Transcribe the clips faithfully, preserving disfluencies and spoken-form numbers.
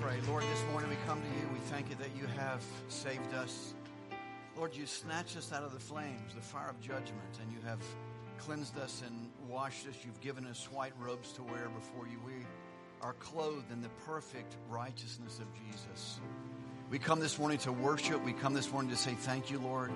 pray. Lord, this morning we come to you. We thank you that you have saved us. Lord, you snatched us out of the flames, the fire of judgment, and you have cleansed us and washed us. You've given us white robes to wear before you. We are clothed in the perfect righteousness of Jesus. We come this morning to worship. We come this morning to say thank you, Lord.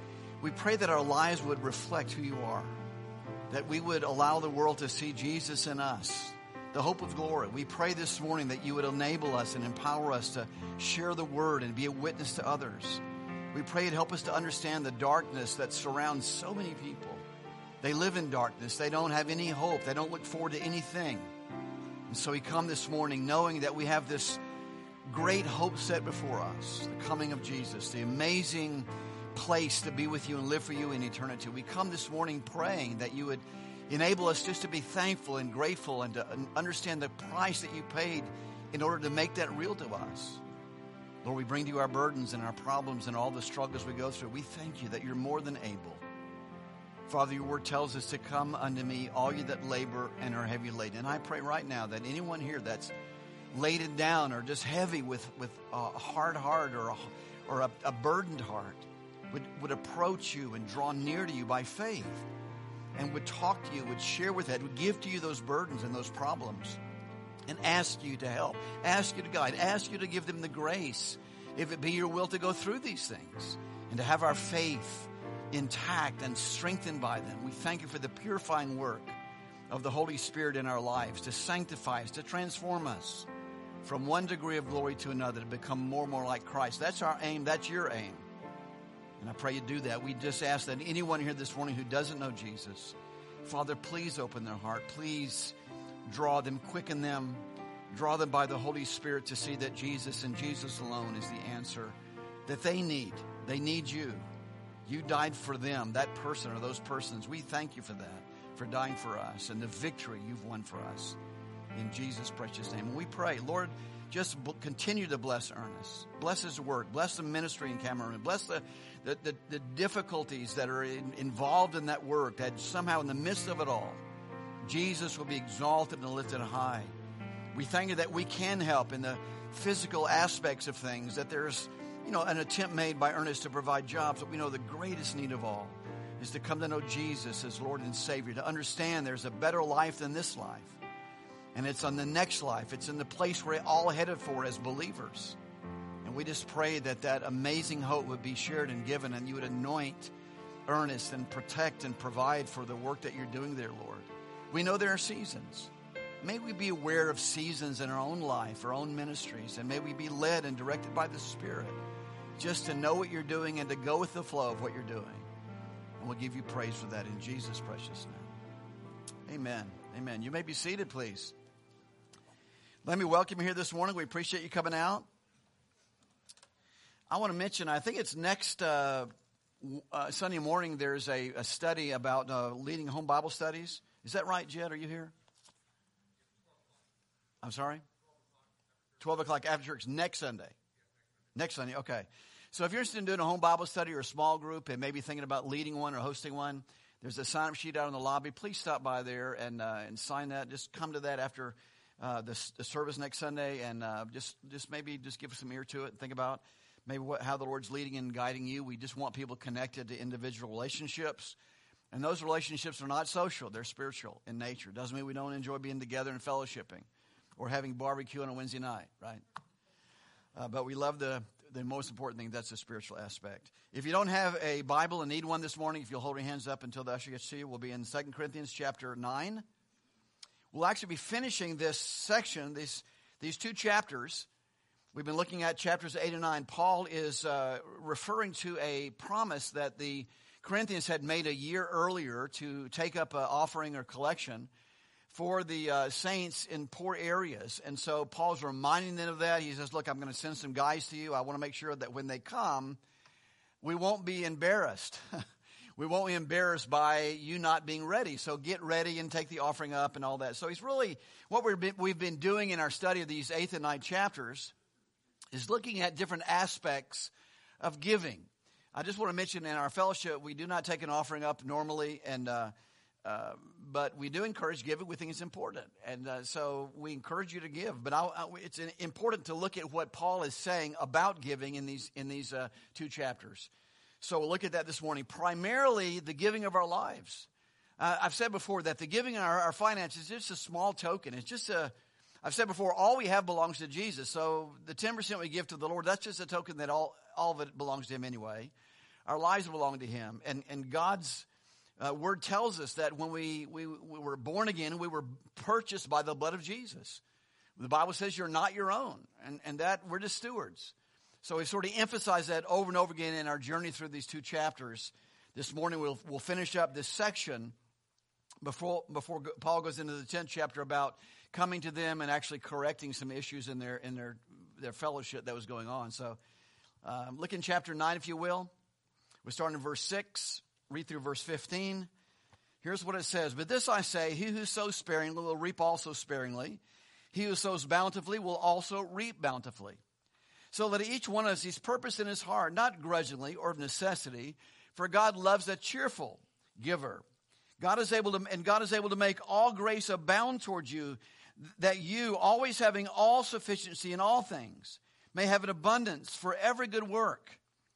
We pray that our lives would reflect who you are, that we would allow the world to see Jesus in us, the hope of glory. We pray this morning that you would enable us and empower us to share the word and be a witness to others. We pray you'd help us to understand the darkness that surrounds so many people. They live in darkness. They don't have any hope. They don't look forward to anything. And so we come this morning knowing that we have this great hope set before us, the coming of Jesus, the amazing place to be with you and live for you in eternity. We come this morning praying that you would enable us just to be thankful and grateful and to understand the price that you paid in order to make that real to us. Lord, we bring to you our burdens and our problems and all the struggles we go through. We thank you that you're more than able. Father, your word tells us to come unto me, all you that labor and are heavy laden. And I pray right now that anyone here that's laden down or just heavy with, with a hard heart or a, or a, a burdened heart would, would approach you and draw near to you by faith, and would talk to you, would share with that, would give to you those burdens and those problems, and ask you to help, ask you to guide, ask you to give them the grace, if it be your will, to go through these things and to have our faith intact and strengthened by them. We thank you for the purifying work of the Holy Spirit in our lives to sanctify us, to transform us from one degree of glory to another, to become more and more like Christ. That's our aim. That's your aim. And I pray you do that. We just ask that anyone here this morning who doesn't know Jesus, Father, please open their heart. Please draw them, quicken them, draw them by the Holy Spirit to see that Jesus and Jesus alone is the answer that they need. They need you. You died for them, that person or those persons. We thank you for that, for dying for us and the victory you've won for us. In Jesus' precious name. And we pray, Lord, just b- continue to bless Ernest. Bless his work. Bless the ministry in Cameroon. Bless the, the, the, the difficulties that are in, involved in that work, that somehow in the midst of it all, Jesus will be exalted and lifted high. We thank you that we can help in the physical aspects of things, that there's, you know, an attempt made by Ernest to provide jobs, but we know the greatest need of all is to come to know Jesus as Lord and Savior, to understand there's a better life than this life. And it's on the next life. It's in the place we're all headed for as believers. And we just pray that that amazing hope would be shared and given, and you would anoint Ernest and protect and provide for the work that you're doing there, Lord. We know there are seasons. May we be aware of seasons in our own life, our own ministries, and may we be led and directed by the Spirit just to know what you're doing and to go with the flow of what you're doing. And we'll give you praise for that in Jesus' precious name. Amen. Amen. You may be seated, please. Let me welcome you here this morning. We appreciate you coming out. I want to mention, I think it's next uh, uh, Sunday morning, there's a, a study about uh, leading home Bible studies. Is that right, Jed? Are you here? I'm sorry? twelve o'clock after church next Sunday. Next Sunday, okay. So if you're interested in doing a home Bible study or a small group and maybe thinking about leading one or hosting one, there's a sign-up sheet out in the lobby. Please stop by there and uh, and sign that. Just come to that after uh, the, the service next Sunday, and uh, just just maybe just give some ear to it and think about maybe what, how the Lord's leading and guiding you. We just want people connected to individual relationships, and those relationships are not social; they're spiritual in nature. Doesn't mean we don't enjoy being together and fellowshipping or having barbecue on a Wednesday night, right? Uh, but we love the the most important thing, that's the spiritual aspect. If you don't have a Bible and need one this morning, if you'll hold your hands up until the usher gets to you, we'll be in Second Corinthians chapter nine. We'll actually be finishing this section, these, these two chapters. We've been looking at chapters eight and nine. Paul is uh, referring to a promise that the Corinthians had made a year earlier to take up an offering or collection for the uh, saints in poor areas. And so Paul's reminding them of that. He says, look, I'm going to send some guys to you. I want to make sure that when they come, we won't be embarrassed. We won't be embarrassed by you not being ready. So get ready and take the offering up and all that. So he's really, what we've been, we've been doing in our study of these eighth and ninth chapters is looking at different aspects of giving. I just want to mention in our fellowship, we do not take an offering up normally, and uh, Uh, but we do encourage giving. We think it's important. And uh, so we encourage you to give. But I, I, it's important to look at what Paul is saying about giving in these in these uh, two chapters. So we'll look at that this morning. Primarily, the giving of our lives. Uh, I've said before that the giving of our, our finances is just a small token. It's just a, I've said before, all we have belongs to Jesus. So the ten percent we give to the Lord, that's just a token that all, all of it belongs to him anyway. Our lives belong to him. And, and God's Uh, word tells us that when we, we, we were born again, we were purchased by the blood of Jesus. The Bible says you're not your own, and, and that we're just stewards. So we sort of emphasize that over and over again in our journey through these two chapters. This morning we'll, we'll finish up this section before, before Paul goes into the tenth chapter about coming to them and actually correcting some issues in their, in their, their fellowship that was going on. So um, look in chapter nine, if you will. We're starting in verse six. Read through verse fifteen. Here's what it says. But this I say, he who sows sparingly will reap also sparingly. He who sows bountifully will also reap bountifully. So let each one of us his purpose in his heart, not grudgingly or of necessity, for God loves a cheerful giver. God is able to, and God is able to make all grace abound towards you, that you, always having all sufficiency in all things, may have an abundance for every good work.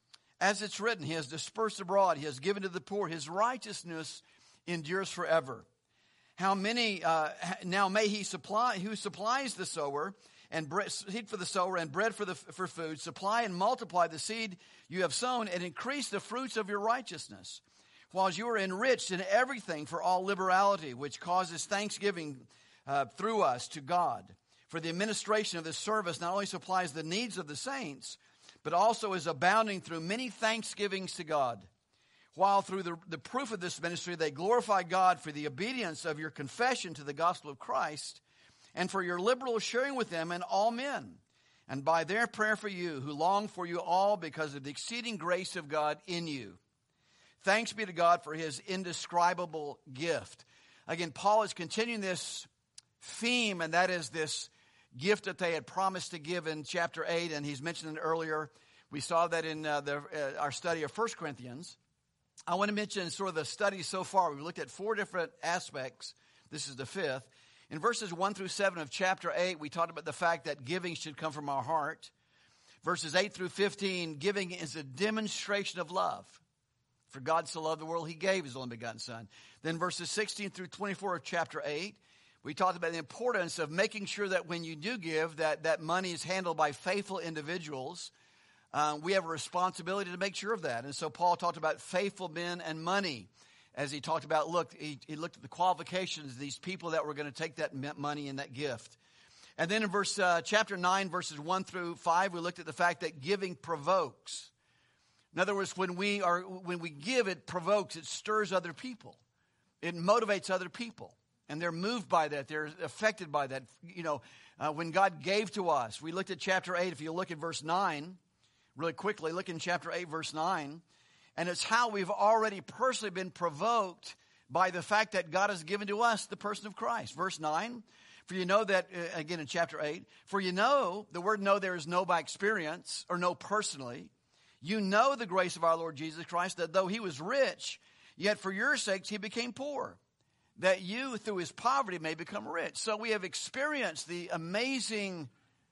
As it's written, he has dispersed abroad, he has given to the poor, his righteousness endures forever. How many, uh, now may he supply, who supplies the sower, and bread, seed for the sower, and bread for the for food, supply and multiply the seed you have sown, and increase the fruits of your righteousness, whilst you are enriched in everything for all liberality, which causes thanksgiving uh, through us to God. For the administration of this service not only supplies the needs of the saints, but also is abounding through many thanksgivings to God. While through the, the proof of this ministry they glorify God for the obedience of your confession to the gospel of Christ, and for your liberal sharing with them and all men, and by their prayer for you, who long for you all because of the exceeding grace of God in you. Thanks be to God for his indescribable gift. Again, Paul is continuing this theme, and that is this gift that they had promised to give in chapter eight, and he's mentioned it earlier. We saw that in uh, the, uh, our study of First Corinthians. I want to mention sort of the study so far. We've looked at four different aspects. This is the fifth. In verses one through seven of chapter eight, we talked about the fact that giving should come from our heart. Verses eight through fifteen, giving is a demonstration of love. For God so loved the world, he gave his only begotten Son. Then verses sixteen through twenty-four of chapter eight, we talked about the importance of making sure that when you do give, that, that money is handled by faithful individuals. Um, we have a responsibility to make sure of that. And so Paul talked about faithful men and money as he talked about, look, he, he looked at the qualifications of these people that were going to take that money and that gift. And then in verse uh, chapter nine, verses one through five, we looked at the fact that giving provokes. In other words, when we are when we give, it provokes, it stirs other people. It motivates other people. And they're moved by that. They're affected by that. You know, uh, when God gave to us, we looked at chapter eight. If you look at verse nine, really quickly, look in chapter eight, verse nine. And it's how we've already personally been provoked by the fact that God has given to us the person of Christ. Verse nine, for you know that, uh, again in chapter eight, for you know, the word know there is know by experience or know personally. You know the grace of our Lord Jesus Christ, that though he was rich, yet for your sakes he became poor, that you through his poverty may become rich. So we have experienced the amazing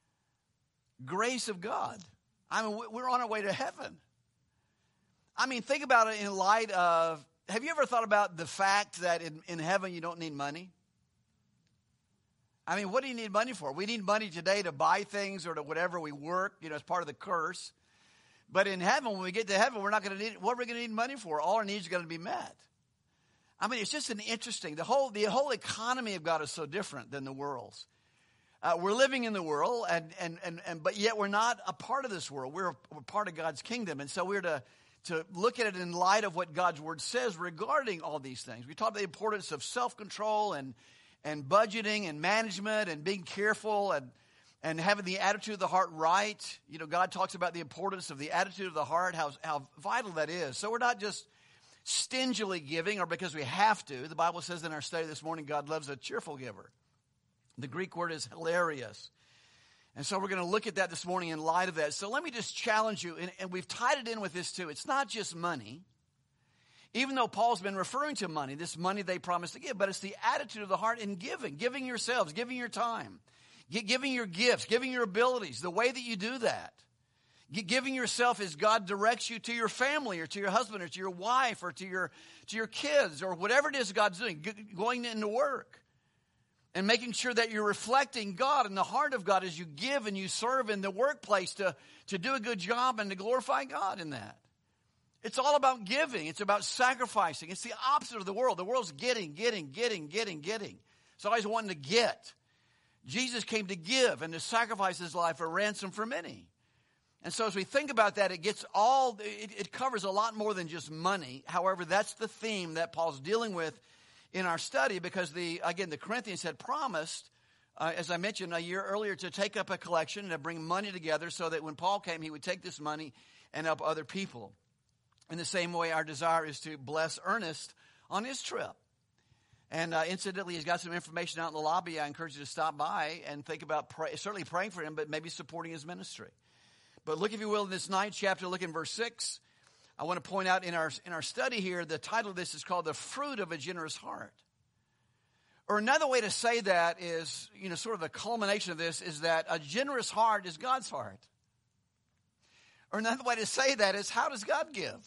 grace of God. I mean, we're on our way to heaven. I mean, think about it in light of, have you ever thought about the fact that in, in heaven you don't need money? I mean, what do you need money for? We need money today to buy things or to whatever we work, you know, as part of the curse. But in heaven, when we get to heaven, we're not going to need, what are we going to need money for? All our needs are going to be met. I mean, it's just an interesting, the whole, the whole economy of God is so different than the world's. Uh, we're living in the world, and, and, and, and but yet we're not a part of this world. We're, a, we're part of God's kingdom. And so we're to, to look at it in light of what God's word says regarding all these things. We talk about the importance of self-control and, and budgeting and management and being careful and, and having the attitude of the heart right. You know, God talks about the importance of the attitude of the heart, how, how vital that is. So we're not just stingily giving or because we have to. The Bible says in our study this morning, God loves a cheerful giver. The Greek word is hilarious. And so we're going to look at that this morning in light of that. So let me just challenge you, and, and we've tied it in with this too. It's not just money. Even though Paul's been referring to money, this money they promised to give, but it's the attitude of the heart in giving, giving yourselves, giving your time, giving your gifts, giving your abilities, the way that you do that. Giving yourself as God directs you to your family or to your husband or to your wife or to your, to your kids or whatever it is God's doing, going into work and making sure that you're reflecting God and the heart of God as you give and you serve in the workplace to, to do a good job and to glorify God in that. It's all about giving. It's about sacrificing. It's the opposite of the world. The world's getting, getting, getting, getting, getting. It's always wanting to get. Jesus came to give and to sacrifice his life a ransom for many. And so as we think about that, it gets all, it, it covers a lot more than just money. However, that's the theme that Paul's dealing with in our study because the, again, the Corinthians had promised, uh, as I mentioned a year earlier, to take up a collection and to bring money together so that when Paul came, he would take this money and help other people. In the same way, our desire is to bless Ernest on his trip. And uh, incidentally, he's got some information out in the lobby. I encourage you to stop by and think about pray, certainly praying for him, but maybe supporting his ministry. But look, if you will, in this ninth chapter, look in verse six. I want to point out in our, in our study here, the title of this is called The Fruit of a Generous Heart. Or another way to say that is, you know, sort of the culmination of this is that a generous heart is God's heart. Or another way to say that is, how does God give?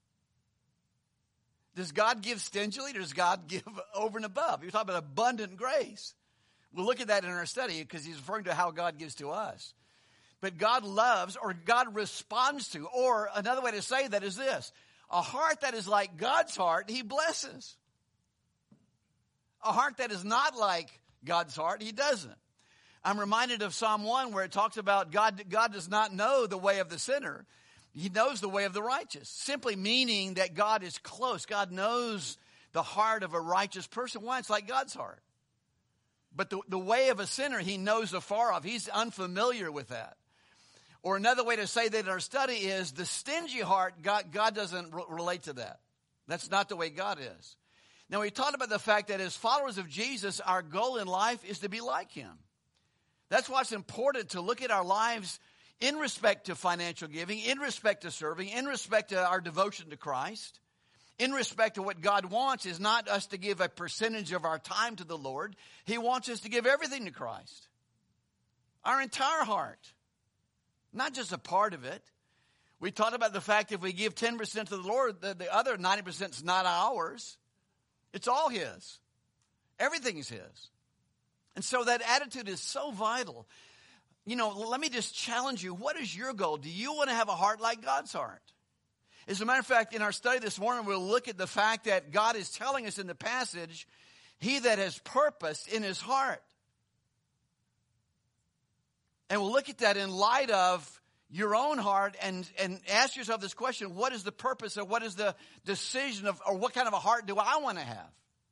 Does God give stingily or does God give over and above? You're talking about abundant grace. We'll look at that in our study because he's referring to how God gives to us. But God loves or God responds to, or another way to say that is this, a heart that is like God's heart, he blesses. A heart that is not like God's heart, he doesn't. I'm reminded of Psalm one where it talks about God, God does not know the way of the sinner. He knows the way of the righteous, simply meaning that God is close. God knows the heart of a righteous person. Why? It's like God's heart. But the, the way of a sinner, he knows afar off. He's unfamiliar with that. Or another way to say that in our study is the stingy heart, God, God doesn't re- relate to that. That's not the way God is. Now, we talked about the fact that as followers of Jesus, our goal in life is to be like him. That's why it's important to look at our lives in respect to financial giving, in respect to serving, in respect to our devotion to Christ, in respect to what God wants is not us to give a percentage of our time to the Lord. He wants us to give everything to Christ. Our entire heart. Not just a part of it. We talked about the fact if we give ten percent to the Lord, the, the other ninety percent is not ours. It's all his. Everything is his. And so that attitude is so vital. You know, let me just challenge you. What is your goal? Do you want to have a heart like God's heart? As a matter of fact, in our study this morning, we'll look at the fact that God is telling us in the passage, he that has purpose in his heart. And we'll look at that in light of your own heart and, and ask yourself this question, what is the purpose or what is the decision of, or what kind of a heart do I want to have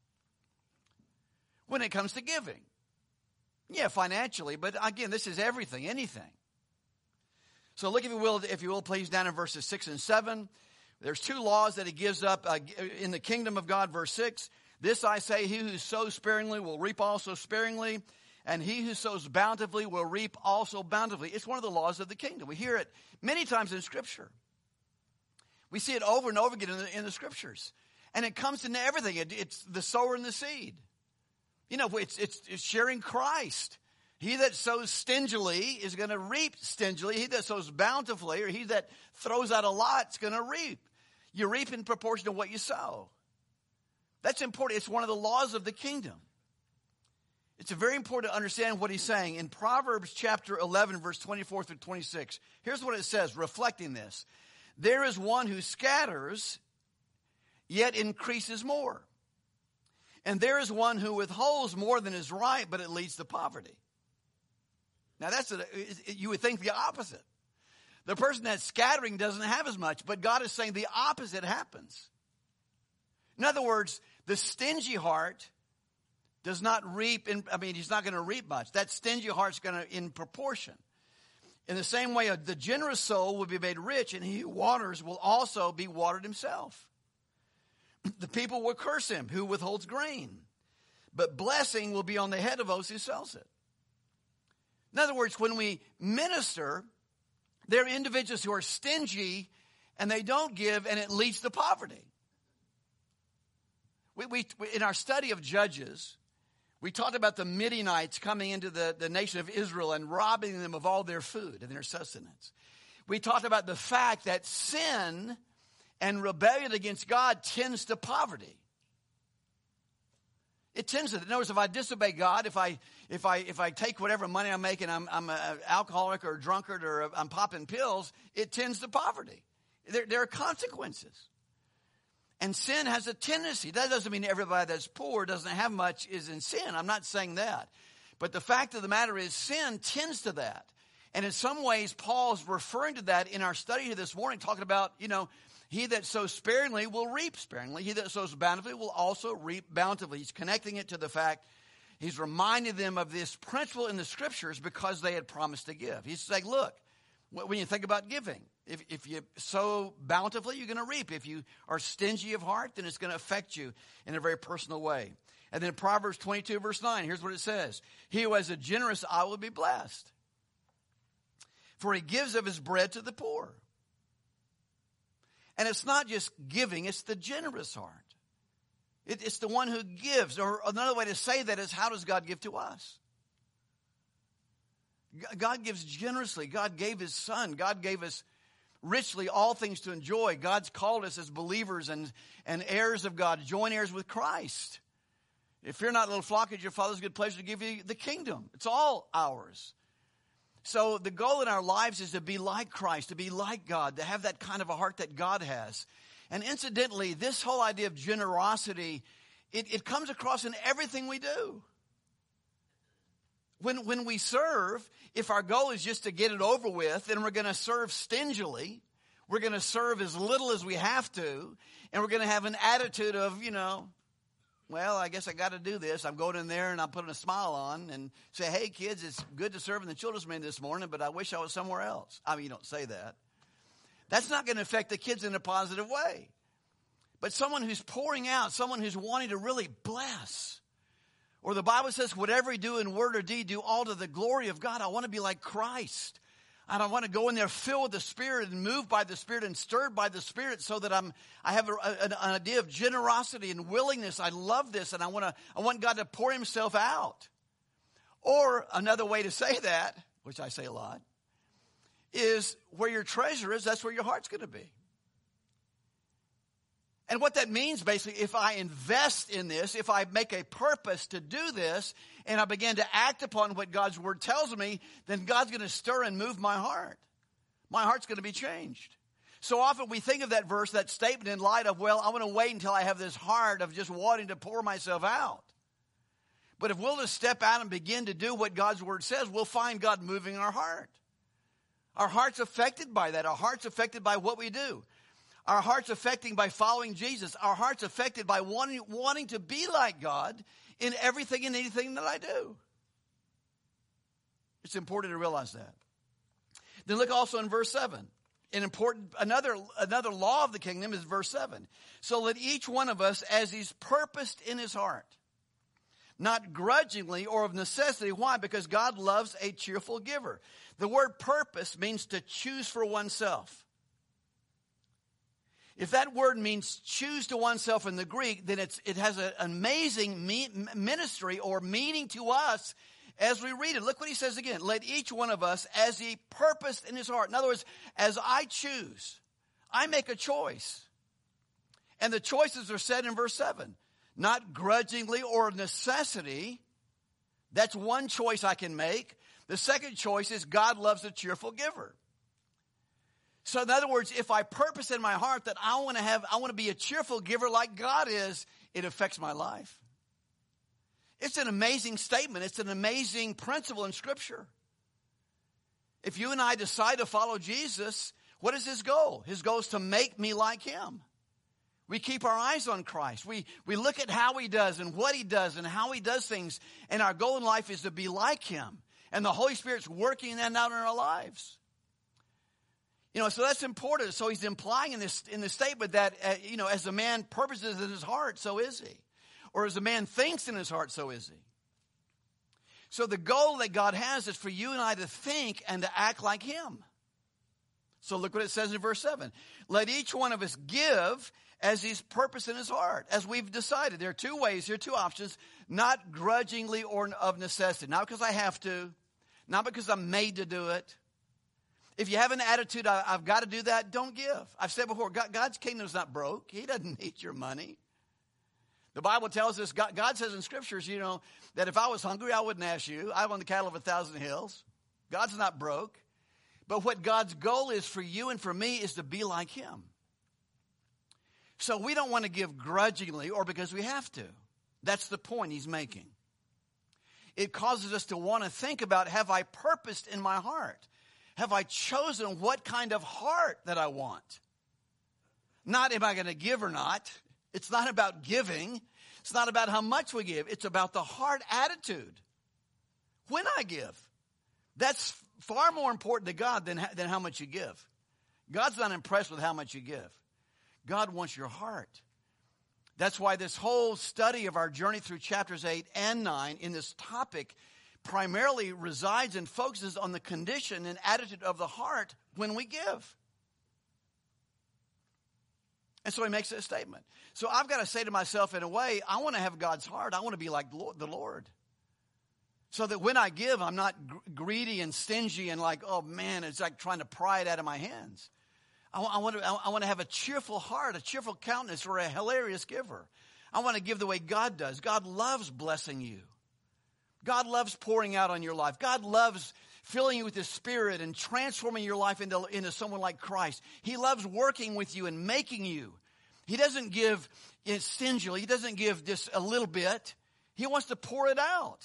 when it comes to giving? Yeah, financially, but again, this is everything, anything. So look, if you will, if you will, please, down in verses six and seven. There's two laws that he gives up uh, in the kingdom of God, verse six. This I say, he who sows sparingly will reap also sparingly. And he who sows bountifully will reap also bountifully. It's one of the laws of the kingdom. We hear it many times in Scripture. We see it over and over again in the, in the Scriptures. And it comes into everything. It, it's the sower and the seed. You know, it's, it's, it's sharing Christ. He that sows stingily is going to reap stingily. He that sows bountifully, or he that throws out a lot, is going to reap. You reap in proportion to what you sow. That's important. It's one of the laws of the kingdom. It's very important to understand what he's saying. In Proverbs chapter eleven, verse twenty-four through twenty-six, here's what it says, reflecting this. There is one who scatters, yet increases more. And there is one who withholds more than is right, but it leads to poverty. Now, that's a, you would think the opposite. The person that's scattering doesn't have as much, but God is saying the opposite happens. In other words, the stingy heart does not reap, in, I mean, he's not going to reap much. That stingy heart's going to, in proportion. In the same way, the generous soul will be made rich, and he who waters will also be watered himself. The people will curse him who withholds grain, but blessing will be on the head of those who sells it. In other words, when we minister, there are individuals who are stingy, and they don't give, and it leads to poverty. We, we, in our study of Judges, we talked about the Midianites coming into the, the nation of Israel and robbing them of all their food and their sustenance. We talked about the fact that sin and rebellion against God tends to poverty. It tends to. In other words, if I disobey God, if I if I if I take whatever money I'm making, I'm I'm an alcoholic or a drunkard or I'm popping pills, it tends to poverty. There there are consequences. And sin has a tendency. That doesn't mean everybody that's poor, doesn't have much, is in sin. I'm not saying that. But the fact of the matter is sin tends to that. And in some ways, Paul's referring to that in our study here this morning, talking about, you know, he that sows sparingly will reap sparingly. He that sows bountifully will also reap bountifully. He's connecting it to the fact, he's reminding them of this principle in the scriptures because they had promised to give. He's like, look, when you think about giving, if, if you sow bountifully, you're going to reap. If you are stingy of heart, then it's going to affect you in a very personal way. And then in Proverbs twenty-two, verse nine, here's what it says. He who has a generous eye will be blessed, for he gives of his bread to the poor. And it's not just giving, it's the generous heart. It, it's the one who gives. Or another way to say that is, how does God give to us? God gives generously. God gave his son. God gave us richly all things to enjoy. God's called us as believers and, and heirs of God, joint heirs with Christ. If you're not, little flock, it's your Father's good pleasure to give you the kingdom. It's all ours. So the goal in our lives is to be like Christ, to be like God, to have that kind of a heart that God has. And incidentally, this whole idea of generosity, it, it comes across in everything we do. When, when we serve, if our goal is just to get it over with, then we're going to serve stingily. We're going to serve as little as we have to. And we're going to have an attitude of, you know, well, I guess I got to do this. I'm going in there and I'm putting a smile on and say, hey, kids, it's good to serve in the children's meeting this morning, but I wish I was somewhere else. I mean, you don't say that. That's not going to affect the kids in a positive way. But someone who's pouring out, someone who's wanting to really bless. Or the Bible says, whatever you do in word or deed, do all to the glory of God. I want to be like Christ. And I want to go in there filled with the Spirit and moved by the Spirit and stirred by the Spirit so that I'm, I have a, a, an idea of generosity and willingness. I love this and I want to, I want God to pour himself out. Or another way to say that, which I say a lot, is where your treasure is, that's where your heart's going to be. And what that means basically, if I invest in this, if I make a purpose to do this, and I begin to act upon what God's word tells me, then God's going to stir and move my heart. My heart's going to be changed. So often we think of that verse, that statement in light of, well, I want to wait until I have this heart of just wanting to pour myself out. But if we'll just step out and begin to do what God's word says, we'll find God moving our heart. Our heart's affected by that. Our heart's affected by what we do. Our heart's affected by following Jesus. Our heart's affected by wanting, wanting to be like God in everything and anything that I do. It's important to realize that. Then look also in verse seven. An important, another, another law of the kingdom is verse seven. So let each one of us, as he's purposed in his heart, not grudgingly or of necessity. Why? Because God loves a cheerful giver. The word purpose means to choose for oneself. If that word means choose to oneself in the Greek, then it's, it has an amazing me, ministry or meaning to us as we read it. Look what he says again. Let each one of us, as he purposed in his heart. In other words, as I choose, I make a choice. And the choices are said in verse seven. Not grudgingly or necessity. That's one choice I can make. The second choice is God loves a cheerful giver. So in other words, if I purpose in my heart that I want to have, I want to be a cheerful giver like God is, it affects my life. It's an amazing statement. It's an amazing principle in Scripture. If you and I decide to follow Jesus, what is his goal? His goal is to make me like him. We keep our eyes on Christ. We, we look at how he does and what he does and how he does things. And our goal in life is to be like him. And the Holy Spirit's working that out in our lives. You know, so that's important. So he's implying in this in this statement that, uh, you know, as a man purposes in his heart, so is he. Or as a man thinks in his heart, so is he. So the goal that God has is for you and I to think and to act like him. So look what it says in verse seven. Let each one of us give as he's purpose in his heart, as we've decided. There are two ways here, two options, not grudgingly or of necessity. Not because I have to, not because I'm made to do it. If you have an attitude, I, I've got to do that, don't give. I've said before, God, God's kingdom is not broke. He doesn't need your money. The Bible tells us, God, God says in scriptures, you know, that if I was hungry, I wouldn't ask you. I own the cattle of a thousand hills. God's not broke. But what God's goal is for you and for me is to be like him. So we don't want to give grudgingly or because we have to. That's the point he's making. It causes us to want to think about, have I purposed in my heart? Have I chosen what kind of heart that I want? Not am I going to give or not. It's not about giving. It's not about how much we give. It's about the heart attitude. When I give. That's far more important to God than, than how much you give. God's not impressed with how much you give. God wants your heart. That's why this whole study of our journey through chapters eight and nine in this topic primarily resides and focuses on the condition and attitude of the heart when we give. And so he makes a statement. So I've got to say to myself, in a way, I want to have God's heart. I want to be like the Lord. So that when I give, I'm not gr- greedy and stingy and like, oh man, it's like trying to pry it out of my hands. I, I, want to, I, I want to have a cheerful heart, a cheerful countenance, or a hilarious giver. I want to give the way God does. God loves blessing you. God loves pouring out on your life. God loves filling you with His Spirit and transforming your life into, into someone like Christ. He loves working with you and making you. He doesn't give it stingily. He doesn't give just a little bit. He wants to pour it out.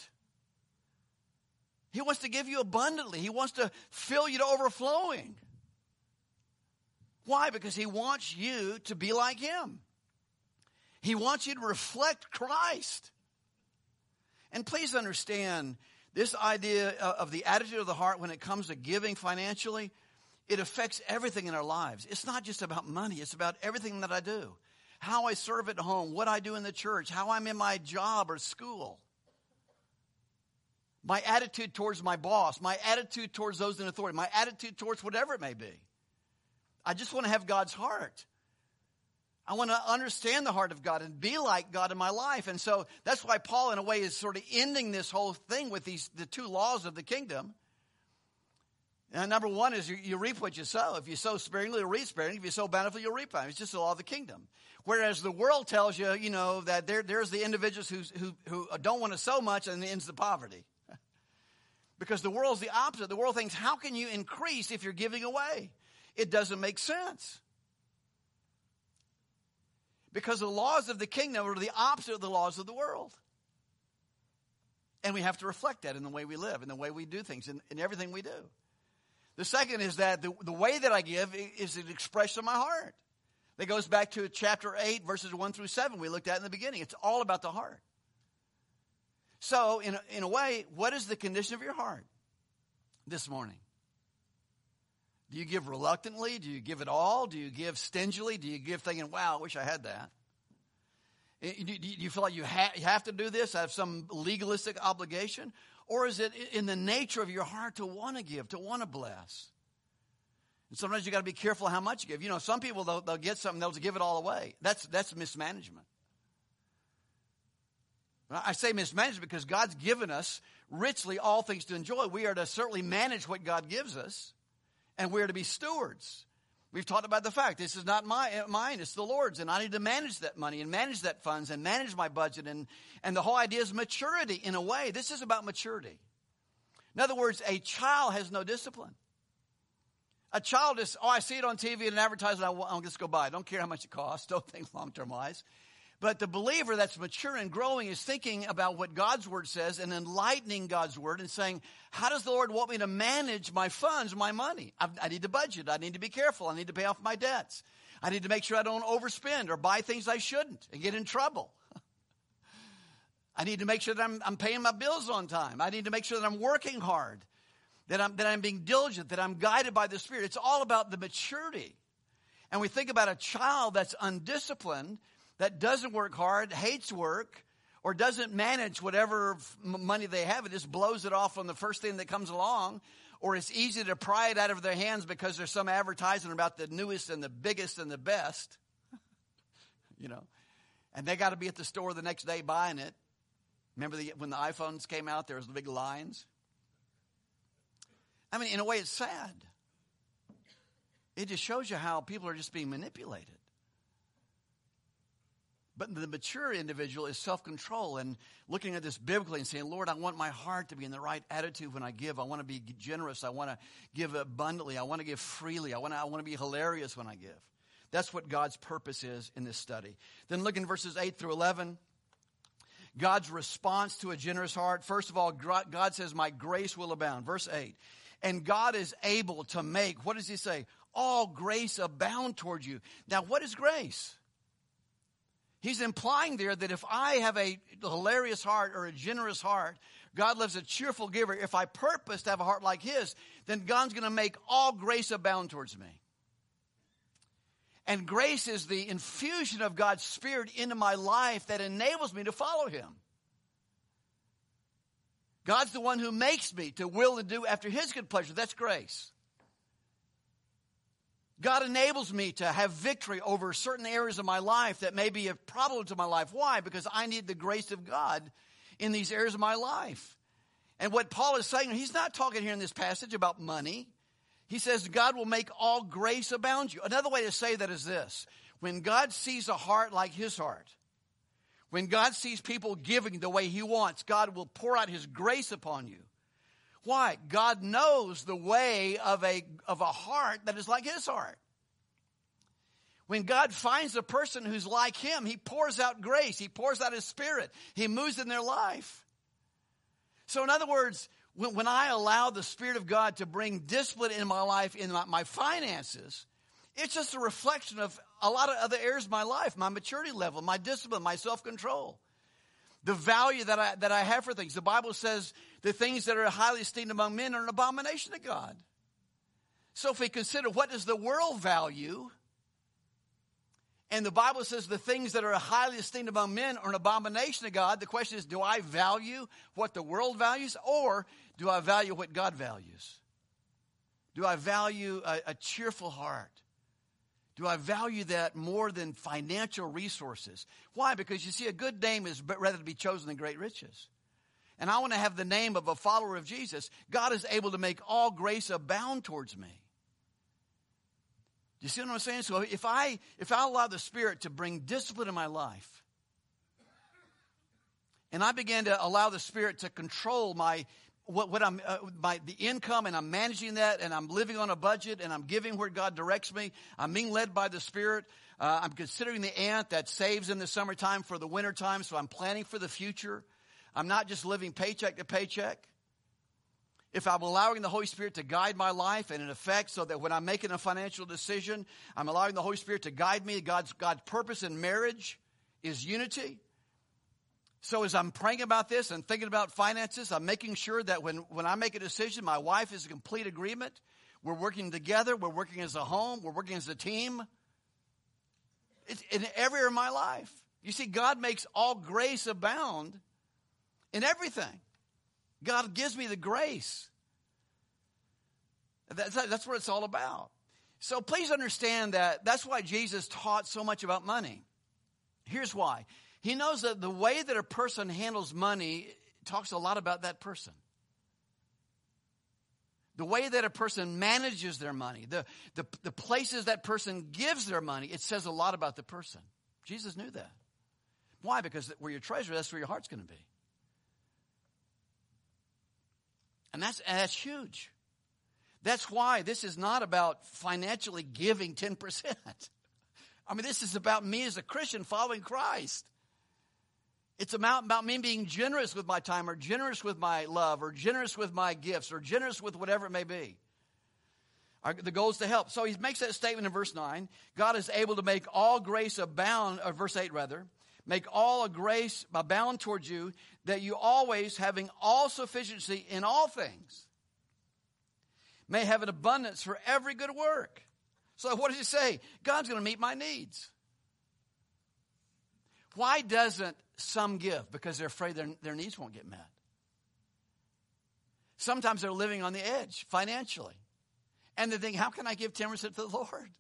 He wants to give you abundantly. He wants to fill you to overflowing. Why? Because He wants you to be like Him. He wants you to reflect Christ. And please understand, this idea of the attitude of the heart when it comes to giving financially, it affects everything in our lives. It's not just about money. It's about everything that I do. How I serve at home, what I do in the church, how I'm in my job or school. My attitude towards my boss, my attitude towards those in authority, my attitude towards whatever it may be. I just want to have God's heart. I want to understand the heart of God and be like God in my life. And so that's why Paul, in a way, is sort of ending this whole thing with these the two laws of the kingdom. And number one is you, you reap what you sow. If you sow sparingly, you'll reap sparingly. If you sow bountifully, you'll reap bountifully. It's just the law of the kingdom. Whereas the world tells you, you know, that there, there's the individuals who, who, who don't want to sow much and it ends the poverty. Because the world's the opposite. The world thinks, how can you increase if you're giving away? It doesn't make sense. Because the laws of the kingdom are the opposite of the laws of the world. And we have to reflect that in the way we live, in the way we do things, in, in everything we do. The second is that the, the way that I give is an expression of my heart. That goes back to chapter eight, verses one through seven we looked at in the beginning. It's all about the heart. So, in a, in a way, what is the condition of your heart this morning? Do you give reluctantly? Do you give it all? Do you give stingily? Do you give thinking, wow, I wish I had that? Do you feel like you, ha- you have to do this? I have some legalistic obligation? Or is it in the nature of your heart to want to give, to want to bless? And sometimes you got to be careful how much you give. You know, some people, they'll, they'll get something, they'll give it all away. That's, that's mismanagement. I say mismanagement because God's given us richly all things to enjoy. We are to certainly manage what God gives us, and we are to be stewards. We've talked about the fact this is not my, mine, it's the Lord's, and I need to manage that money and manage that funds and manage my budget. And, and the whole idea is maturity in a way. This is about maturity. In other words, a child has no discipline. A child is, oh, I see it on T V and an advertisement, I'll just go buy it. I don't care how much it costs. Don't think long-term wise. But the believer that's mature and growing is thinking about what God's word says and enlightening God's word and saying, how does the Lord want me to manage my funds, my money? I, I need to budget. I need to be careful. I need to pay off my debts. I need to make sure I don't overspend or buy things I shouldn't and get in trouble. I need to make sure that I'm, I'm paying my bills on time. I need to make sure that I'm working hard, that I'm, that I'm being diligent, that I'm guided by the Spirit. It's all about the maturity. And we think about a child that's undisciplined, that doesn't work hard, hates work, or doesn't manage whatever f- money they have, it just blows it off on the first thing that comes along, or it's easy to pry it out of their hands because there's some advertisement about the newest and the biggest and the best, you know, and they got to be at the store the next day buying it. Remember the, when the iPhones came out, there was the big lines. I mean, in a way, it's sad. It just shows you how people are just being manipulated. But the mature individual is self-control and looking at this biblically and saying, Lord, I want my heart to be in the right attitude when I give. I want to be generous. I want to give abundantly. I want to give freely. I want to, I want to be hilarious when I give. That's what God's purpose is in this study. Then look in verses eight through eleven. God's response to a generous heart. First of all, God says, my grace will abound. Verse eight. And God is able to make, what does he say? All grace abound towards you. Now, what is grace? He's implying there that if I have a hilarious heart or a generous heart, God loves a cheerful giver. If I purpose to have a heart like his, then God's going to make all grace abound towards me. And grace is the infusion of God's Spirit into my life that enables me to follow him. God's the one who makes me to will and do after his good pleasure. That's grace. God enables me to have victory over certain areas of my life that may be a problem to my life. Why? Because I need the grace of God in these areas of my life. And what Paul is saying, he's not talking here in this passage about money. He says God will make all grace abound you. Another way to say that is this. When God sees a heart like his heart, when God sees people giving the way he wants, God will pour out his grace upon you. Why? God knows the way of a, of a heart that is like his heart. When God finds a person who's like him, he pours out grace. He pours out his Spirit. He moves in their life. So in other words, when, when I allow the Spirit of God to bring discipline in my life, in my, my finances, it's just a reflection of a lot of other areas of my life, my maturity level, my discipline, my self-control. The value that I that I have for things. The Bible says the things that are highly esteemed among men are an abomination to God. So if we consider what does the world value, and the Bible says the things that are highly esteemed among men are an abomination to God, the question is, do I value what the world values, or do I value what God values? Do I value a, a cheerful heart? Do I value that more than financial resources? Why? Because you see, a good name is rather to be chosen than great riches. And I want to have the name of a follower of Jesus. God is able to make all grace abound towards me. Do you see what I'm saying? So if I, if I allow the Spirit to bring discipline in my life, and I begin to allow the Spirit to control my What, what I'm, uh, my, the income, and I'm managing that, and I'm living on a budget, and I'm giving where God directs me. I'm being led by the Spirit. Uh, I'm considering the ant that saves in the summertime for the wintertime, so I'm planning for the future. I'm not just living paycheck to paycheck. If I'm allowing the Holy Spirit to guide my life, and in effect, so that when I'm making a financial decision, I'm allowing the Holy Spirit to guide me. God's, God's purpose in marriage is unity. So as I'm praying about this and thinking about finances, I'm making sure that when, when I make a decision, my wife is in complete agreement. We're working together. We're working as a home. We're working as a team. It's in every area of my life. You see, God makes all grace abound in everything. God gives me the grace. That's, that's what it's all about. So please understand that that's why Jesus taught so much about money. Here's why. He knows that the way that a person handles money talks a lot about that person. The way that a person manages their money, the, the, the places that person gives their money, it says a lot about the person. Jesus knew that. Why? Because where your treasure, that's where your heart's going to be. And that's, and that's huge. That's why this is not about financially giving ten percent. I mean, this is about me as a Christian following Christ. It's about, about me being generous with my time, or generous with my love, or generous with my gifts, or generous with whatever it may be. Our, the goal is to help. So he makes that statement in verse nine. God is able to make all grace abound, or verse eight rather, make all a grace abound towards you, that you always, having all sufficiency in all things, may have an abundance for every good work. So what does he say? God's going to meet my needs. Why doesn't some give? Because they're afraid their, their needs won't get met. Sometimes they're living on the edge financially. And they think, how can I give ten percent to the Lord?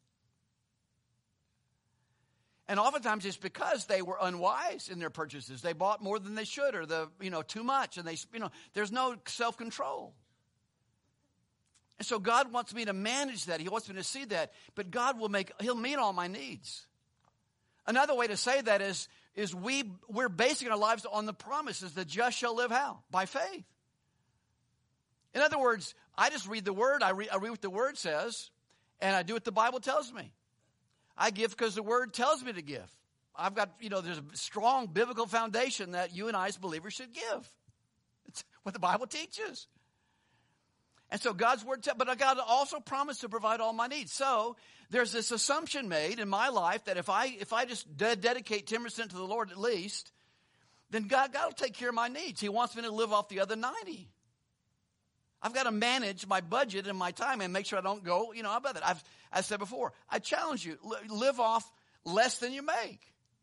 And oftentimes it's because they were unwise in their purchases. They bought more than they should, or the, you know, too much. And they, you know, there's no self-control. And so God wants me to manage that. He wants me to see that. But God will make, he'll meet all my needs. Another way to say that is, is we, we're basing our lives on the promises. The just shall live how? By faith. In other words, I just read the word. I read, I read what the word says, and I do what the Bible tells me. I give because the word tells me to give. I've got, you know, there's a strong biblical foundation that you and I as believers should give. It's what the Bible teaches. And so God's word, te- but God also promised to provide all my needs. So there's this assumption made in my life that if I if I just de- dedicate ten percent to the Lord at least, then God, God will take care of my needs. He wants me to live off the other ninety. I've got to manage my budget and my time and make sure I don't go, you know, how about that? I've, I said before, I challenge you, li- live off less than you make.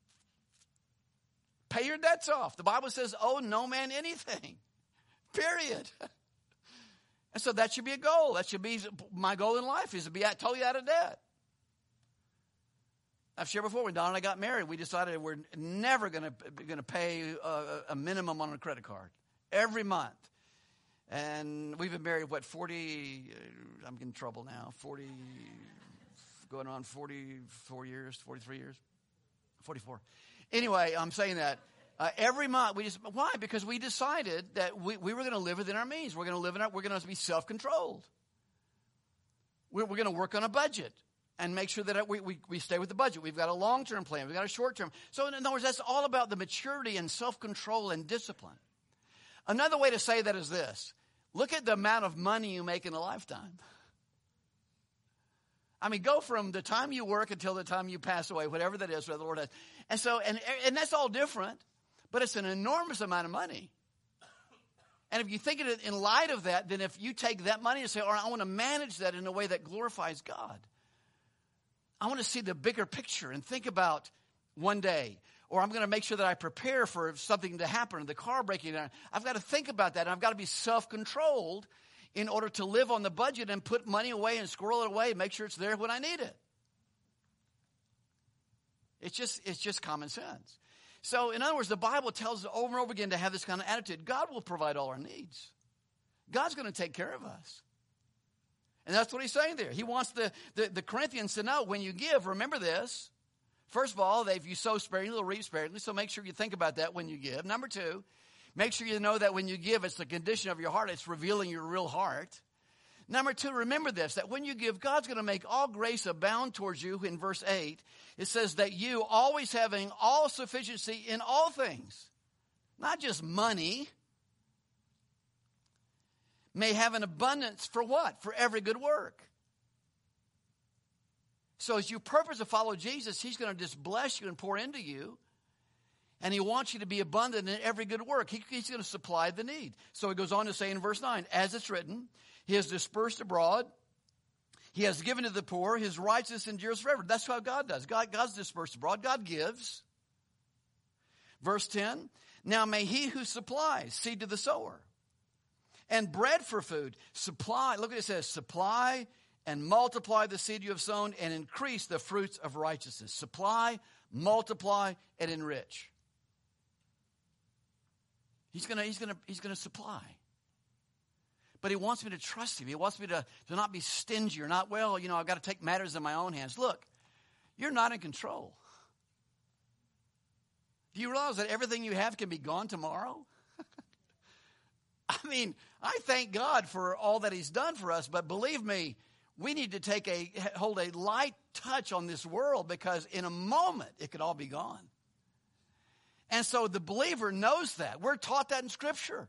Pay your debts off. The Bible says, owe no man anything, period. And so that should be a goal. That should be my goal in life, is to be totally out of debt. I've shared before, when Don and I got married, we decided we're never going to going to pay a, a minimum on a credit card every month. And we've been married, what, forty, I'm getting in trouble now, forty, going on forty-four years, forty-three years, forty-four. Anyway, I'm saying that. Uh, every month, we just, why? Because we decided that we, we were going to live within our means. We're going to live in our, we're going to be self-controlled. We're, we're going to work on a budget and make sure that we, we, we stay with the budget. We've got a long-term plan. We've got a short-term. So in other words, that's all about the maturity and self-control and discipline. Another way to say that is this. Look at the amount of money you make in a lifetime. I mean, go from the time you work until the time you pass away, whatever that is, whatever the Lord has. And so, and, and that's all different. But it's an enormous amount of money. And if you think of it in light of that, then if you take that money and say, all right, I want to manage that in a way that glorifies God. I want to see the bigger picture and think about one day. Or I'm going to make sure that I prepare for something to happen, the car breaking down. I've got to think about that. And I've got to be self-controlled in order to live on the budget and put money away and squirrel it away and make sure it's there when I need it. It's just, it's just common sense. So, in other words, the Bible tells us over and over again to have this kind of attitude. God will provide all our needs. God's going to take care of us. And that's what he's saying there. He wants the, the, the Corinthians to know, when you give, remember this. First of all, if you sow sparingly, you'll reap sparingly. So make sure you think about that when you give. Number two, make sure you know that when you give, it's the condition of your heart. It's revealing your real heart. Number two, remember this, that when you give, God's going to make all grace abound towards you. In verse eight, it says that you, always having all sufficiency in all things, not just money, may have an abundance for what? For every good work. So as you purpose to follow Jesus, he's going to just bless you and pour into you. And he wants you to be abundant in every good work. He, he's going to supply the need. So he goes on to say in verse nine, as it's written, he has dispersed abroad. He has given to the poor. His righteousness endures forever. That's how God does. God, God's dispersed abroad. God gives. Verse ten, now may he who supplies seed to the sower and bread for food supply. Look what it says, supply and multiply the seed you have sown and increase the fruits of righteousness. Supply, multiply, and enrich. He's going to, he's going to, he's going to supply. But he wants me to trust him. He wants me to, to not be stingy or not, well, you know, I've got to take matters in my own hands. Look, you're not in control. Do you realize that everything you have can be gone tomorrow? I mean, I thank God for all that he's done for us, but believe me, we need to take a, hold a light touch on this world, because in a moment it could all be gone. And so the believer knows that. We're taught that in Scripture.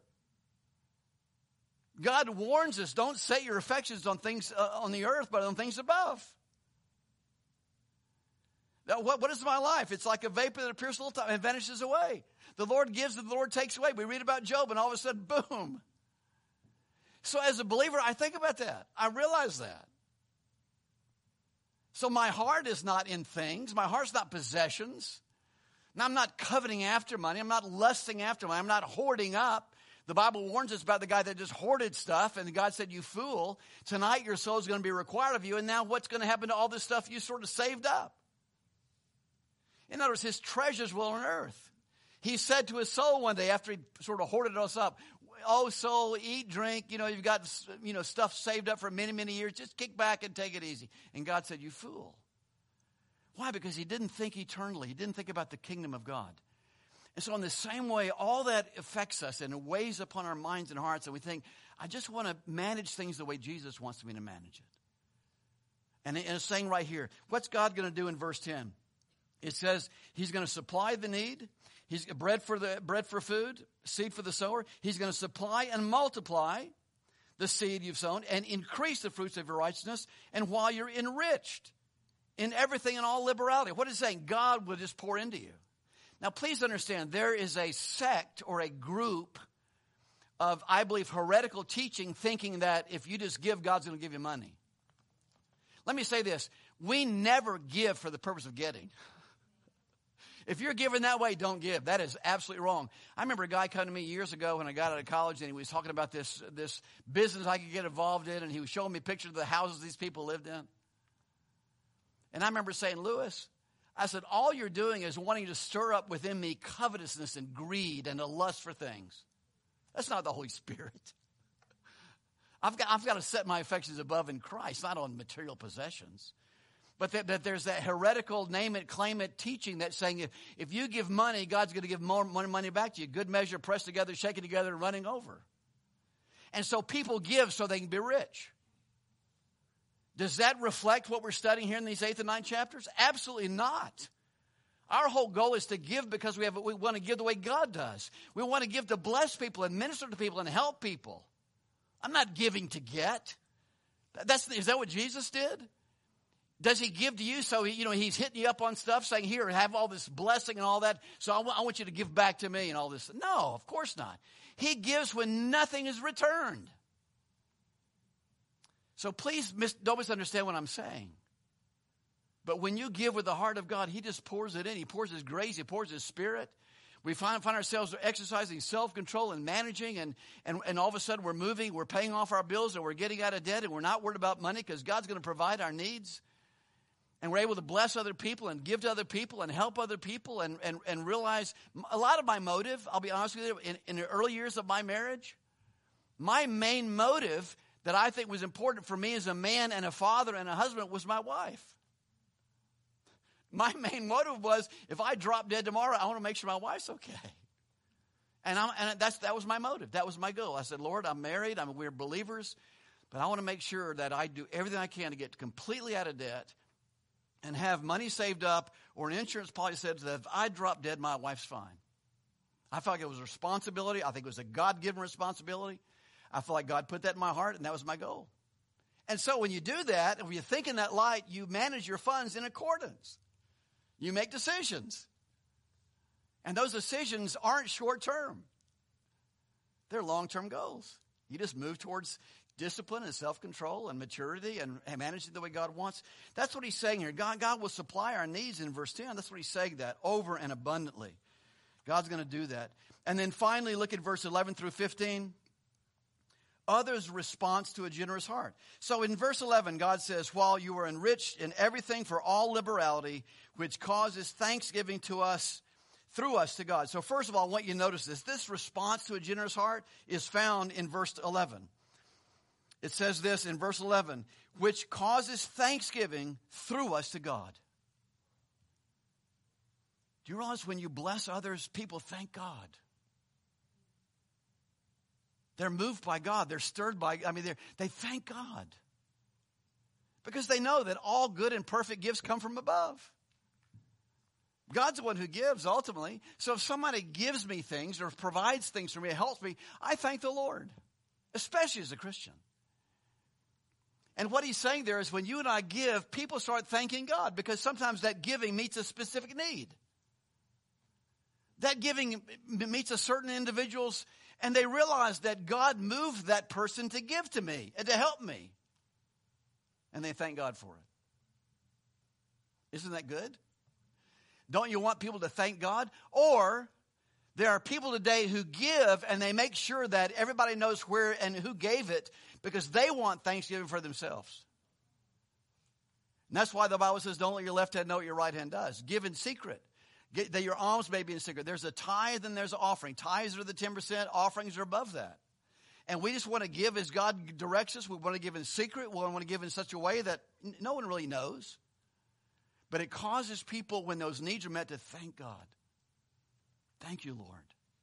God warns us, don't set your affections on things uh, on the earth, but on things above. Now, what, what is my life? It's like a vapor that appears a little time and vanishes away. The Lord gives and the Lord takes away. We read about Job and all of a sudden, boom. So as a believer, I think about that. I realize that. So my heart is not in things. My heart's not possessions. Now, I'm not coveting after money. I'm not lusting after money. I'm not hoarding up The Bible warns us about the guy that just hoarded stuff, and God said, you fool, tonight your soul is going to be required of you, and now what's going to happen to all this stuff you sort of saved up? In other words, his treasures will on earth. He said to his soul one day after he sort of hoarded us up, oh, soul, eat, drink, you know, you've got, you know, stuff saved up for many, many years. Just kick back and take it easy. And God said, you fool. Why? Because he didn't think eternally. He didn't think about the kingdom of God. And so in the same way, all that affects us and it weighs upon our minds and hearts, and we think, I just want to manage things the way Jesus wants me to manage it. And it's saying right here, what's God going to do in verse ten? It says he's going to supply the need. He's bread for the bread for food, seed for the sower. He's going to supply and multiply the seed you've sown and increase the fruits of your righteousness. And while you're enriched in everything and all liberality, what is it saying? God will just pour into you. Now, please understand, there is a sect or a group of, I believe, heretical teaching thinking that if you just give, God's going to give you money. Let me say this. We never give for the purpose of getting. If you're giving that way, don't give. That is absolutely wrong. I remember a guy coming to me years ago when I got out of college, and he was talking about this, this business I could get involved in, and he was showing me pictures of the houses these people lived in. And I remember saying, Lewis, I said, all you're doing is wanting to stir up within me covetousness and greed and a lust for things. That's not the Holy Spirit. I've got, I've got to set my affections above in Christ, not on material possessions. But that, that there's that heretical name it, claim it teaching that's saying if, if you give money, God's going to give more money back to you. Good measure, pressed together, shaken together, and running over. And so people give so they can be rich. Does that reflect what we're studying here in these eighth and ninth chapters? Absolutely not. Our whole goal is to give because we have we want to give the way God does. We want to give to bless people and minister to people and help people. I'm not giving to get. That's is that what Jesus did? Does he give to you so he, you know he's hitting you up on stuff saying, here, have all this blessing and all that, so I, w- I want you to give back to me and all this? No, of course not. He gives when nothing is returned. So please mis- don't misunderstand what I'm saying. But when you give with the heart of God, he just pours it in. He pours his grace. He pours his spirit. We find, find ourselves exercising self-control and managing, and, and, and all of a sudden we're moving, we're paying off our bills, and we're getting out of debt, and we're not worried about money because God's going to provide our needs. And we're able to bless other people and give to other people and help other people and, and, and realize a lot of my motive, I'll be honest with you, in, in the early years of my marriage, my main motive that I think was important for me as a man and a father and a husband was my wife. My main motive was, if I drop dead tomorrow, I want to make sure my wife's okay. And, I'm, and that's, that was my motive. That was my goal. I said, Lord, I'm married. I'm, we're believers. But I want to make sure that I do everything I can to get completely out of debt and have money saved up, or an insurance policy said that if I drop dead, my wife's fine. I felt like it was a responsibility. I think it was a God-given responsibility. I felt like God put that in my heart, and that was my goal. And so when you do that, and when you think in that light, you manage your funds in accordance. You make decisions. And those decisions aren't short-term. They're long-term goals. You just move towards discipline and self-control and maturity and managing the way God wants. That's what he's saying here. God, God will supply our needs in verse ten. That's what he's saying, that over and abundantly. God's going to do that. And then finally, look at verse eleven through fifteen. Others' response to a generous heart. So in verse eleven, God says, while you are enriched in everything for all liberality, which causes thanksgiving to us, through us to God. So first of all, I want you to notice this. This response to a generous heart is found in verse eleven. It says this in verse eleven, which causes thanksgiving through us to God. Do you realize when you bless others, people thank God? They're moved by God. They're stirred by, I mean, they thank God. Because they know that all good and perfect gifts come from above. God's the one who gives ultimately. So if somebody gives me things or provides things for me, helps me, I thank the Lord, especially as a Christian. And what he's saying there is when you and I give, people start thanking God because sometimes that giving meets a specific need. That giving meets a certain individual's, and they realize that God moved that person to give to me and to help me. And they thank God for it. Isn't that good? Don't you want people to thank God? Or There are people today who give and they make sure that everybody knows where and who gave it because they want Thanksgiving for themselves. And that's why the Bible says, don't let your left hand know what your right hand does. Give in secret. Get, that your alms may be in secret. There's a tithe and there's an offering. Tithes are the ten percent. Offerings are above that. And we just want to give as God directs us. We want to give in secret. We want to give in such a way that no one really knows. But it causes people, when those needs are met, to thank God. Thank you, Lord.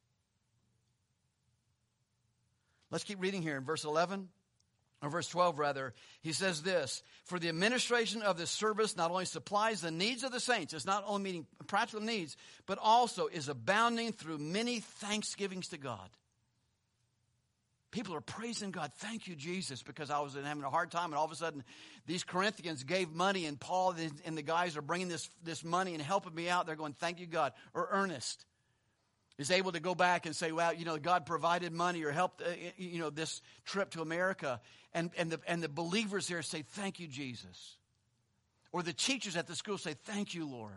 Let's keep reading here in verse eleven. Or verse twelve, rather, he says this, for the administration of this service not only supplies the needs of the saints, it's not only meeting practical needs, but also is abounding through many thanksgivings to God. People are praising God. Thank you, Jesus, because I was having a hard time, and all of a sudden, these Corinthians gave money, and Paul and the guys are bringing this, this money and helping me out. They're going, thank you, God. Or Ernest is able to go back and say, well, you know, God provided money or helped, uh, you know, this trip to America. And, and, the, and the believers there say, thank you, Jesus. Or the teachers at the school say, thank you, Lord.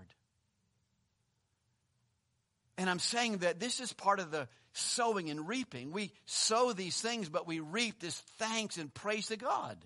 And I'm saying that this is part of the sowing and reaping. We sow these things, but we reap this thanks and praise to God.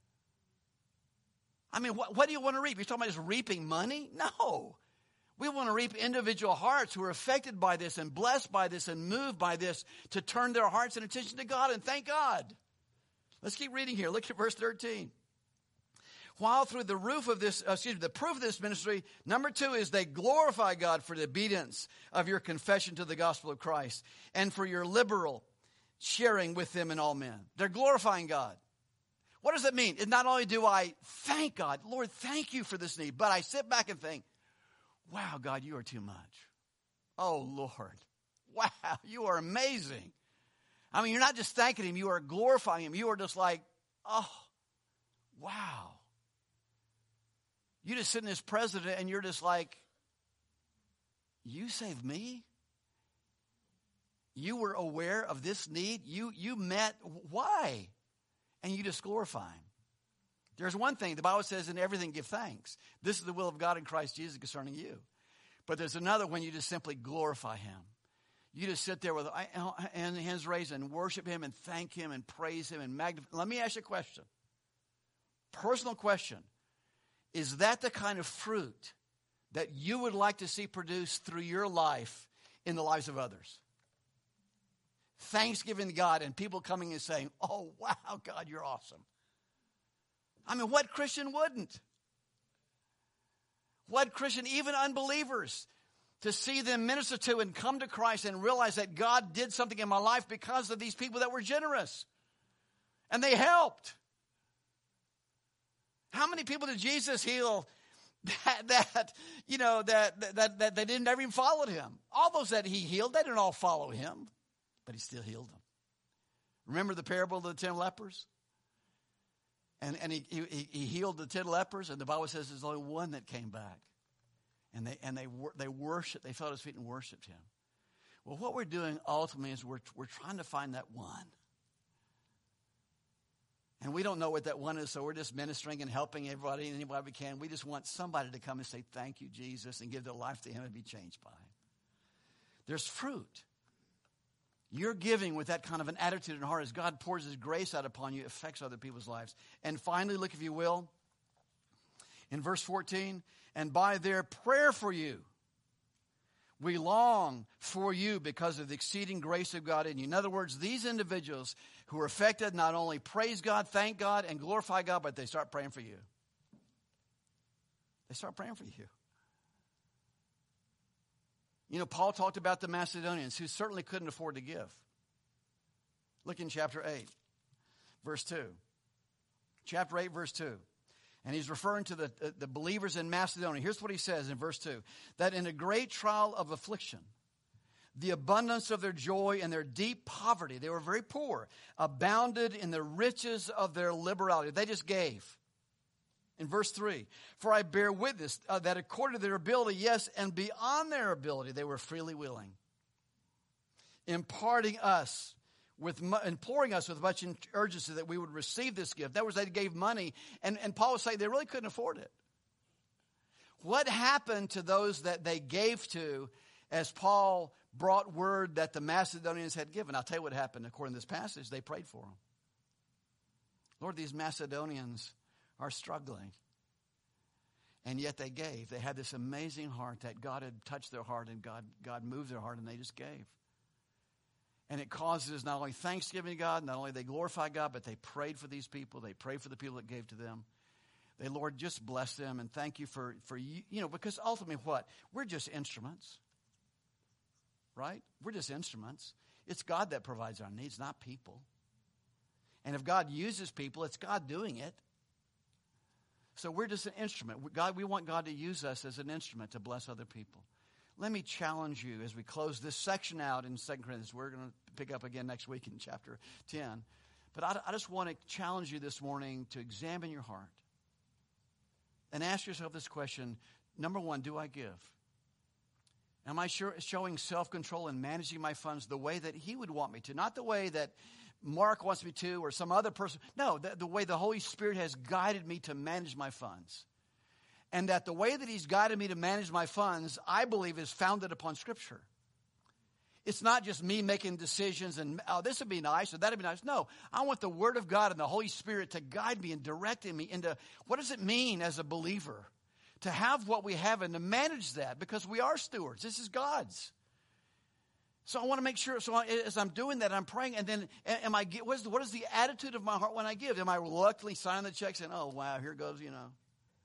I mean, what, what do you want to reap? You're talking about just reaping money? No. We want to reap individual hearts who are affected by this and blessed by this and moved by this to turn their hearts and attention to God and thank God. Let's keep reading here. Look at verse thirteen. While through the roof of this, uh, excuse me, the proof of this ministry, number two is they glorify God for the obedience of your confession to the gospel of Christ and for your liberal sharing with them and all men. They're glorifying God. What does that mean? And not only do I thank God, Lord, thank you for this need, but I sit back and think, wow, God, you are too much. Oh, Lord. Wow, you are amazing. I mean, you're not just thanking him, you are glorifying him. You are just like, oh, wow. You just sitting as president and you're just like, you saved me? You were aware of this need? You, you met, why? And you just glorify him. There's one thing, the Bible says, in everything give thanks. This is the will of God in Christ Jesus concerning you. But there's another when you just simply glorify him. You just sit there with hands raised and worship him and thank him and praise him and magnify. Let me ask you a question. Personal question. Is that the kind of fruit that you would like to see produced through your life in the lives of others? Thanksgiving to God and people coming and saying, oh, wow, God, you're awesome. I mean, what Christian wouldn't? What Christian, even unbelievers, to see them minister to and come to Christ and realize that God did something in my life because of these people that were generous. And they helped. How many people did Jesus heal that, that you know, that, that, that they didn't ever even follow him? All those that he healed, they didn't all follow him, but he still healed them. Remember the parable of the ten lepers? And, and he, he, he healed the ten lepers, and the Bible says there's only one that came back. And they and they they worshiped, they fell at his feet and worshiped him. Well, what we're doing ultimately is we're we're trying to find that one. And we don't know what that one is, so we're just ministering and helping everybody and anybody we can. We just want somebody to come and say, thank you, Jesus, and give their life to him and be changed by him. There's fruit. You're giving with that kind of an attitude and heart as God pours his grace out upon you, affects other people's lives. And finally, look, if you will, in verse fourteen, and by their prayer for you, we long for you because of the exceeding grace of God in you. In other words, these individuals who are affected not only praise God, thank God, and glorify God, but they start praying for you. They start praying for you. You know, Paul talked about the Macedonians who certainly couldn't afford to give. Look in chapter eight, verse two. Chapter eight, verse two. And he's referring to the, the, the believers in Macedonia. Here's what he says in verse two. That in a great trial of affliction, the abundance of their joy and their deep poverty, they were very poor, abounded in the riches of their liberality. They just gave. In verse three, for I bear witness uh, that according to their ability, yes, and beyond their ability, they were freely willing, imparting us with imploring us with much urgency that we would receive this gift. That was, they gave money, and, and Paul was saying they really couldn't afford it. What happened to those that they gave to as Paul brought word that the Macedonians had given. I'll tell you what happened. According to this passage, they prayed for them. Lord, these Macedonians are struggling. And yet they gave. They had this amazing heart that God had touched their heart and God, God moved their heart and they just gave. And it causes not only thanksgiving to God, not only they glorify God, but they prayed for these people. They prayed for the people that gave to them. They, Lord, just bless them and thank you for, for you, you know, because ultimately what? We're just instruments, right? We're just instruments. It's God that provides our needs, not people. And if God uses people, it's God doing it. So we're just an instrument. God, we want God to use us as an instrument to bless other people. Let me challenge you as we close this section out in Second Corinthians. We're going to pick up again next week in chapter ten. But I, I just want to challenge you this morning to examine your heart and ask yourself this question. Number one, do I give? Am I sure, showing self-control and managing my funds the way that he would want me to? Not the way that Mark wants me to or some other person. No, the, the way the Holy Spirit has guided me to manage my funds. And that the way that he's guided me to manage my funds, I believe, is founded upon Scripture. It's not just me making decisions and, oh, this would be nice or that would be nice. No, I want the Word of God and the Holy Spirit to guide me and direct me into what does it mean as a believer to have what we have and to manage that, because we are stewards. This is God's. So I want to make sure, so as I'm doing that, I'm praying, and then am I, what is, the, what is the attitude of my heart when I give? Am I reluctantly signing the check saying, oh, wow, here goes, you know.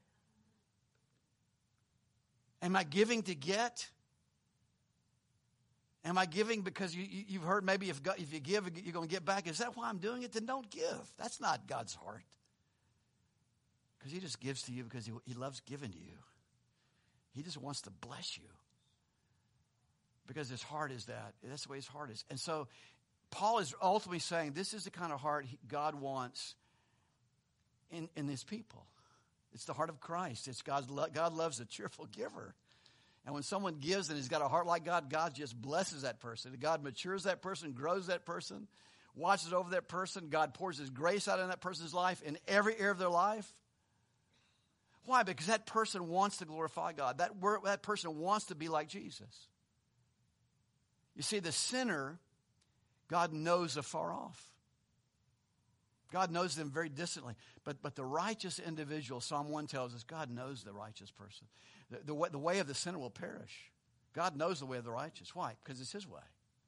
Am I giving to get? Am I giving because you, you, you've heard maybe if, God, if you give, you're going to get back? Is that why I'm doing it? Then don't give. That's not God's heart. Because he just gives to you because he, he loves giving to you. He just wants to bless you. Because his heart is that. That's the way his heart is. And so Paul is ultimately saying this is the kind of heart God wants in, in his people. It's the heart of Christ. It's God's lo- God loves a cheerful giver. And when someone gives and has got a heart like God, God just blesses that person. God matures that person, grows that person, watches over that person. God pours his grace out in that person's life in every area of their life. Why? Because that person wants to glorify God. That, that person wants to be like Jesus. You see, the sinner, God knows afar off. God knows them very distantly. But but the righteous individual, Psalm one tells us, God knows the righteous person. The, the, way, the way of the sinner will perish. God knows the way of the righteous. Why? Because it's his way.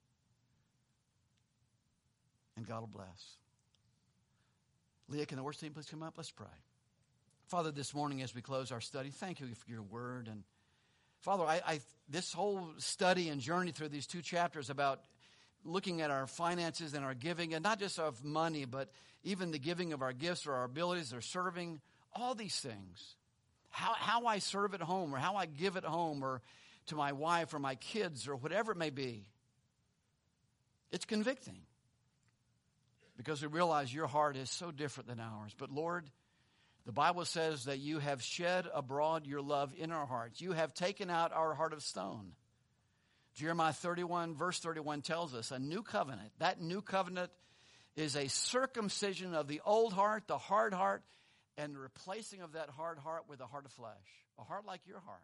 And God will bless. Leah, can the worship team please come up? Let's pray. Father, this morning as we close our study, thank you for your word. And Father, I, I this whole study and journey through these two chapters about looking at our finances and our giving, and not just of money, but even the giving of our gifts or our abilities or serving, all these things. How, how I serve at home or how I give at home or to my wife or my kids or whatever it may be. It's convicting because we realize your heart is so different than ours. But Lord, the Bible says that you have shed abroad your love in our hearts. You have taken out our heart of stone. Jeremiah thirty-one, verse thirty-one tells us a new covenant. That new covenant is a circumcision of the old heart, the hard heart, and the replacing of that hard heart with a heart of flesh, a heart like your heart.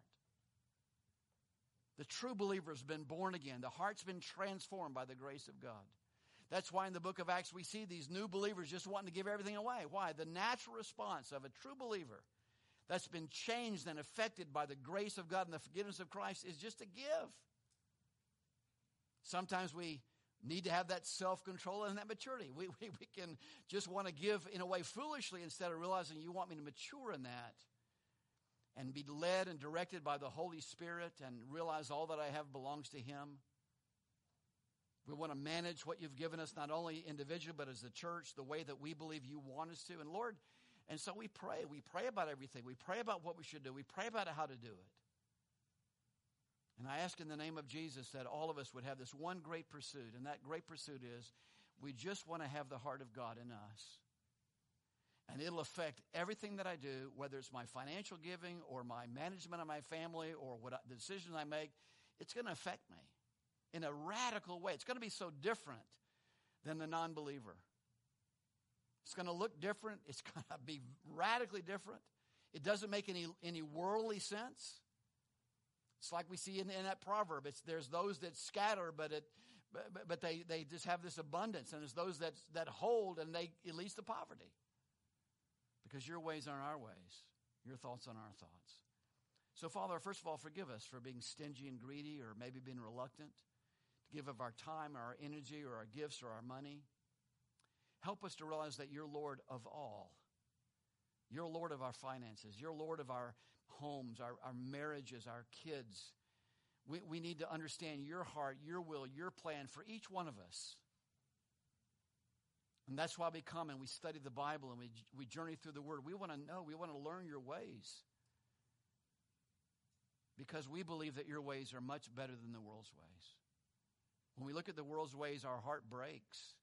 The true believer has been born again. The heart's been transformed by the grace of God. That's why in the book of Acts we see these new believers just wanting to give everything away. Why? The natural response of a true believer that's been changed and affected by the grace of God and the forgiveness of Christ is just to give. Sometimes we need to have that self-control and that maturity. We, we, we can just want to give in a way foolishly instead of realizing you want me to mature in that and be led and directed by the Holy Spirit and realize all that I have belongs to him. We want to manage what you've given us, not only individually, but as a church, the way that we believe you want us to. And Lord, and so we pray. We pray about everything. We pray about what we should do. We pray about how to do it. And I ask in the name of Jesus that all of us would have this one great pursuit, and that great pursuit is we just want to have the heart of God in us. And it'll affect everything that I do, whether it's my financial giving or my management of my family or what I, the decisions I make. It's going to affect me in a radical way. It's going to be so different than the non-believer. It's going to look different. It's going to be radically different. It doesn't make any, any worldly sense. It's like we see in, in that proverb. It's there's those that scatter, but it, but, but they, they just have this abundance. And there's those that, that hold, and they it leads to poverty. Because your ways aren't our ways. Your thoughts aren't our thoughts. So, Father, first of all, forgive us for being stingy and greedy, or maybe being reluctant to give of our time or our energy or our gifts or our money. Help us to realize that you're Lord of all. You're Lord of our finances. You're Lord of our homes, our, our marriages, our kids. We, we need to understand your heart, your will, your plan for each one of us. And that's why we come and we study the Bible and we, we journey through the Word. We want to know. We want to learn your ways. Because we believe that your ways are much better than the world's ways. When we look at the world's ways, our heart breaks.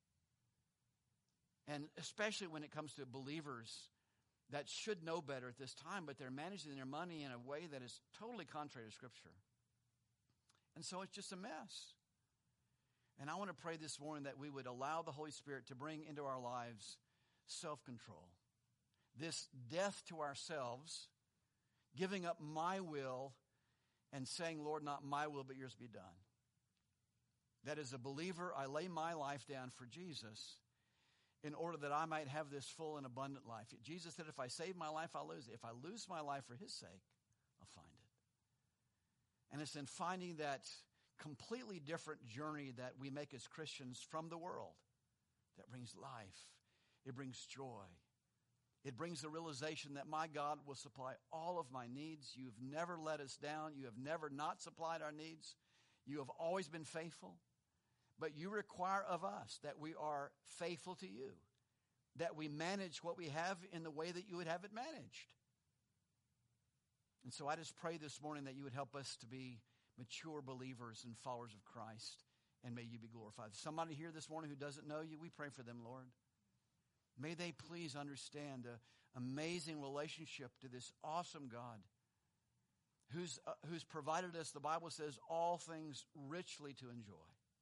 And especially when it comes to believers that should know better at this time, but they're managing their money in a way that is totally contrary to Scripture. And so it's just a mess. And I want to pray this morning that we would allow the Holy Spirit to bring into our lives self-control. This death to ourselves, giving up my will and saying, Lord, not my will, but yours be done. That as a believer, I lay my life down for Jesus in order that I might have this full and abundant life. Jesus said, if I save my life, I'll lose it. If I lose my life for his sake, I'll find it. And it's in finding that completely different journey that we make as Christians from the world that brings life. It brings joy. It brings the realization that my God will supply all of my needs. You've never let us down. You have never not supplied our needs. You have always been faithful. But you require of us that we are faithful to you, that we manage what we have in the way that you would have it managed. And so I just pray this morning that you would help us to be mature believers and followers of Christ, and may you be glorified. Somebody here this morning who doesn't know you, we pray for them, Lord. May they please understand an amazing relationship to this awesome God who's, uh, who's provided us, the Bible says, all things richly to enjoy.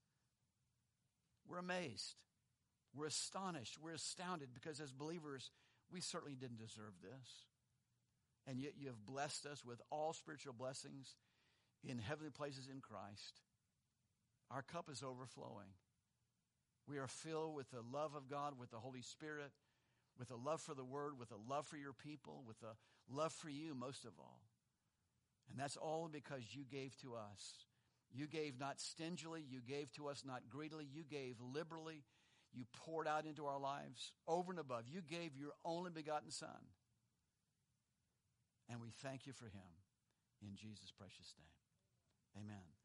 We're amazed. We're astonished. We're astounded because as believers, we certainly didn't deserve this. And yet you have blessed us with all spiritual blessings in heavenly places in Christ. Our cup is overflowing. We are filled with the love of God, with the Holy Spirit, with a love for the Word, with a love for your people, with a love for you most of all. And that's all because you gave to us. You gave not stingily. You gave to us not greedily. You gave liberally. You poured out into our lives over and above. You gave your only begotten Son. And we thank you for him in Jesus' precious name. Amen.